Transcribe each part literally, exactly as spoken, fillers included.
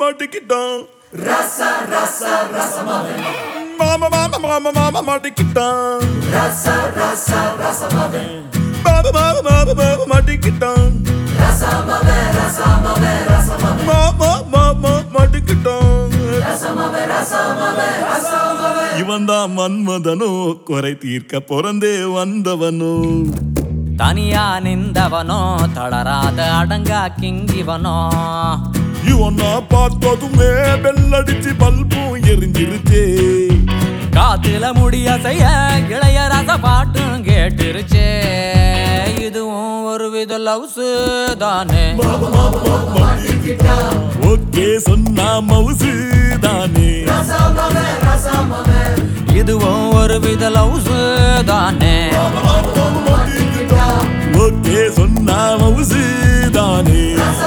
மாட்டிக்கிட்டான் ரசா ரசா ரசமாவே மாமா மாமா மாமா மாமா மாட்டிக்கிட்டான் ரசா ரசா ரசமாவே பாபா பாபா பாபா பாபா மாட்டிக்கிட்டான் ரசமாவே ரசமாவே ரசமாவே மாமா மாமா மாட்டிக்கிட்டான் ரசமாவே ரசமாவே ரசமாவே இவன் தான் மன்மதனோ குறை தீர்க்க பிறந்தே வந்தவனோ தனியா நின்றவனோ தளராத அடங்கா கிங்கிவனோ இவனா பார்த்ததுமே பெல்லடிச்சு பல்பும் எரிஞ்சிருச்சே காத்துல முடிய செய்ய இளைய ரச பாட்டும் கேட்டுருச்சே இதுவும் ஒரு வித லவ்ஸ் தானே ஓகே சொன்னா மவுசு தானே இதுவும் ஒரு வித லவ்ஸ் தானே ஓகே சொன்னா மவுசு தானே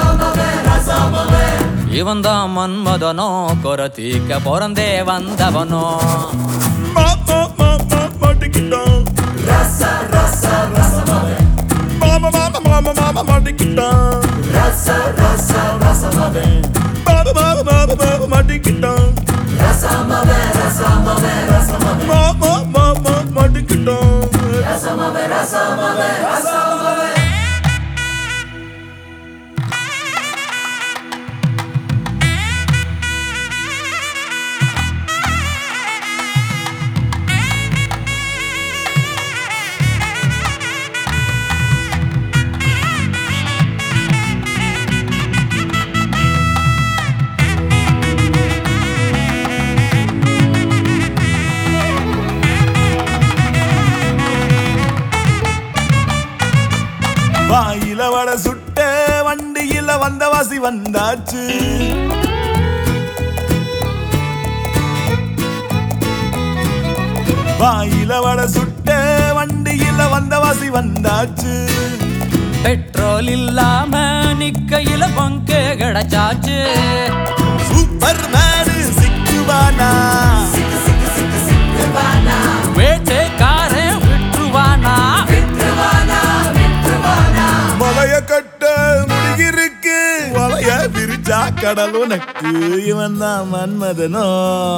இவன் தான் மன்மதனோ கொரத்தீக்க பிறந்தே வந்தவனோ மாமா மாமா மாட்டிக்கிட்டான் ரசா ரசா ரசமாவே மாமா மாமா மாமா மாமா மாட்டிக்கிட்டான் ரசா ரசா ரசமாவே பாபா பாபா பாபா பாபா மாட்டிக்கிட்டான் ரசமாவே ரசமாவே ரசமாவே மாமா மாமா மாட்டிக்கிட்டான் ரசமாவே ரசமாவே ரசமாவே வாயில வட சுட்ட வண்டியில வந்த வாசி வந்தாச்சு வாயில வட சுட்ட வண்டியில வந்த வாசி வந்தாச்சு பெட்ரோல் இல்லாம நிக்கையில பங்கே கிடைச்சாச்சு சூப்பர் மேனு சிக்குவானா வேட்டைக்காரன் விட்டுவானா மலைய கட்ட முடியிருக்கு வலைய விரிச்சா கடல் உனக்கு இவன் தான் மன்மதனோ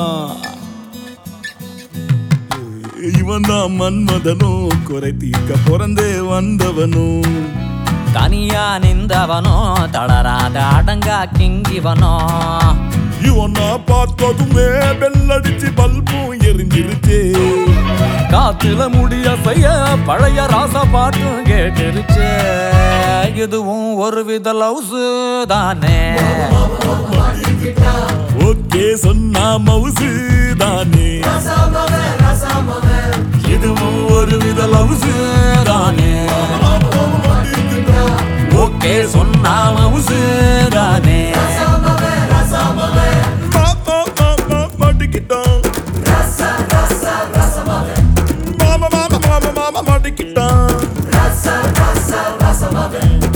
இவன் தான் மன்மதனோ குறை தீர்க்க பிறந்தே வந்தவனோ தனியா நின்றவனோ தளராத அடங்கா கிங்கிவனோ இவனா பார்த்ததுமே பெல்லடிச்சு பல்பும் எரிஞ்சிருச்சே காத்துல முடிய செய்ய பழைய ராச பாட்டும் கேட்டுருச்சே இதுவும் ஒரு வித லவ்ஸ் தானே ஓகே சொன்னா மவுசு தானே இதுவும் ஒரு வித லவ்ஸ் தானே ஓகே சொன்னா மவுசு தானே மாமா மாமா மாட்டிக்கிட்டான் மாமா மாமா மாமா மாமா மாட்டிக்கிட்டான்